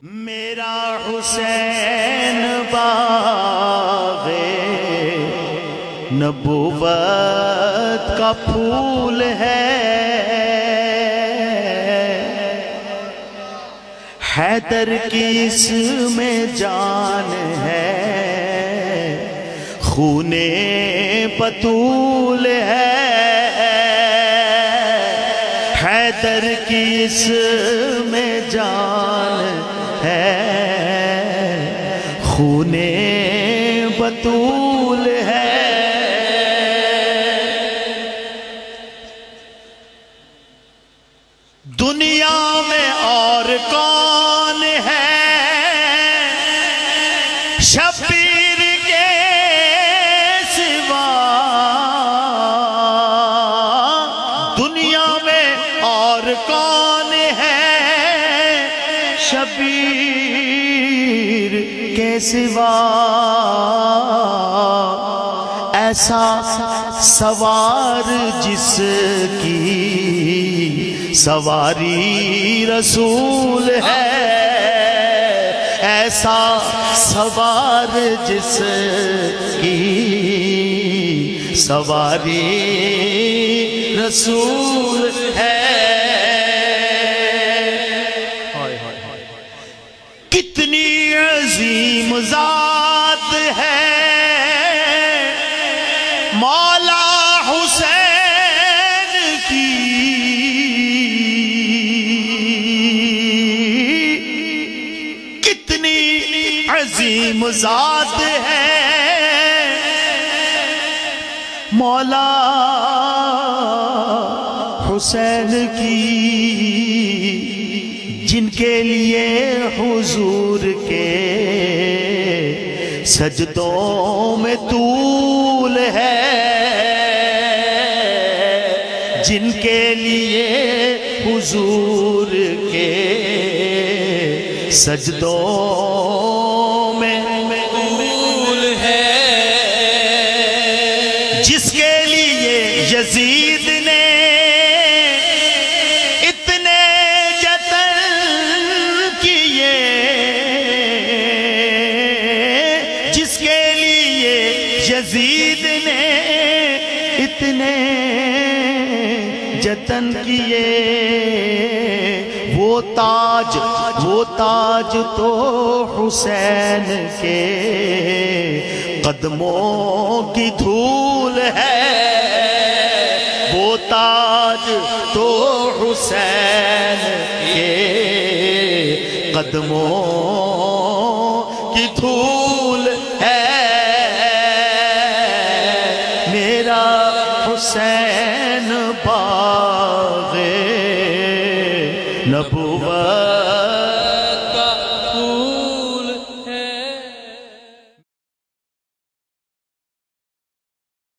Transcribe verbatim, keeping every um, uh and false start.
میرا حسین باغے نبوت کا پھول ہے، حیدر کی اس میں جان ہے، خون بطول ہے، حیدر کی اس میں جان ہے، خون بطول ہے۔ دنیا میں اور کون ہے شبیر کے سوا، دنیا میں اور کون ہے شبیر کے سوا، ایسا سوار جس کی سواری رسول ہے، ایسا سوار جس کی سواری رسول ہے۔ کتنی عظیم ذات ہے مولا حسین کی، کتنی عظیم ذات ہے مولا حسین کی، جن کے لیے حضور کے سجدوں میں طول ہے، جن کے لیے حضور کے سجدوں میں طول ہے، جس کے لیے یزید نے یزید نے اتنے جتن کیے، وہ تاج وہ تاج تو حسین کے قدموں کی دھول ہے، وہ تاج تو حسین کے قدموں کی دھول ہے۔ حسین باغے نبوت